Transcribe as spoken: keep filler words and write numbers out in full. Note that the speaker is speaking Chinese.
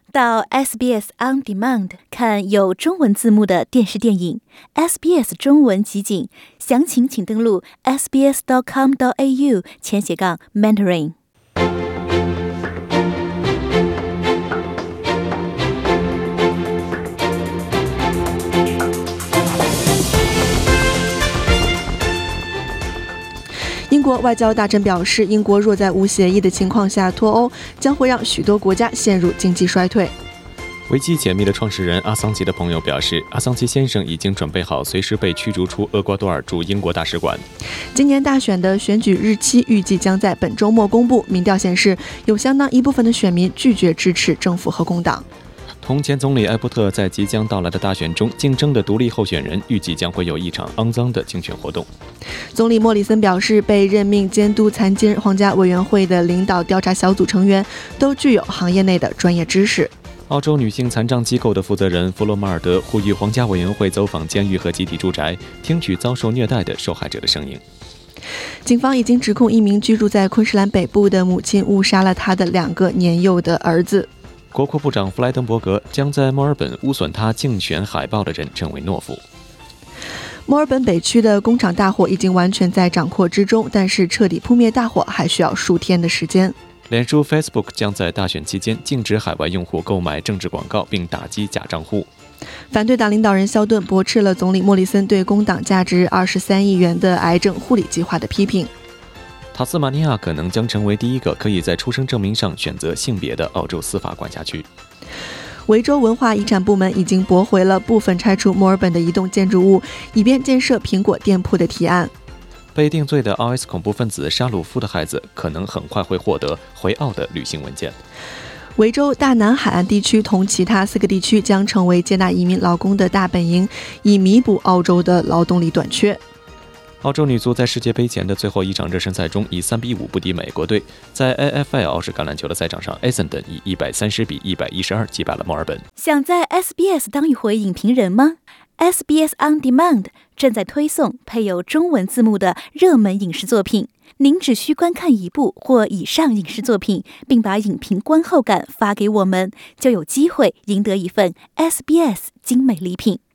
到 S B S On Demand 看有中文字幕的电视电影 S B S 中文集锦，详情请登录 s b s dot com dot a u 前斜杠 Mandarin。 英国外交大臣表示，英国若在无协议的情况下脱欧，将会让许多国家陷入经济衰退。 维基解密的创始人阿桑奇的朋友表示，阿桑奇先生已经准备好随时被驱逐出厄瓜多尔驻英国大使馆。 今年大选的选举日期预计将在本周末公布，民调显示有相当一部分的选民拒绝支持政府和工党。 同前总理埃伯特在即将到来的大选中竞争的独立候选人，预计将会有一场肮脏的竞选活动。 总理莫里森表示，被任命监督残疾人皇家委员会的领导调查小组成员都具有行业内的专业知识。 澳洲女性残障机构的负责人弗洛马尔德呼吁皇家委员会走访监狱和集体住宅，听取遭受虐待的受害者的声音。 警方已经指控一名居住在昆士兰北部的母亲误杀了他的两个年幼的儿子。 国库部长弗莱登伯格将在墨尔本污损他竞选海报的人称为懦夫。 墨尔本北区的工厂大火已经完全在掌握之中，但是彻底扑灭大火还需要数天的时间。 脸书 Facebook 将在大选期间禁止海外用户购买政治广告，并打击假账户。 反对党领导人肖顿驳斥了总理莫里森对工党价值二十三亿元的癌症护理计划的批评。 塔斯马尼亚可能将成为第一个可以在出生证明上选择性别的澳洲司法管辖区。 维州文化遗产部门已经驳回了部分拆除墨尔本的移动建筑物，以便建设苹果店铺的提案。 被定罪的 I S 恐怖分子沙鲁夫的孩子可能很快会获得回澳的旅行文件。 维州大南海岸地区同其他四个地区将成为接纳移民劳工的大本营，以弥补澳洲的劳动力短缺。 澳洲女足在世界杯前的最后一场热身赛中以三比五不敌美国队，在 A F L 澳式橄榄球的赛场上 Essendon 以一百三十比一百一十二击败了墨尔本。 想在 S B S 当一回影评人吗？ S B S On Demand 正在推送配有中文字幕的热门影视作品，您只需观看一部或以上影视作品，并把影评观后感发给我们，就有机会赢得一份 S B S 精美礼品。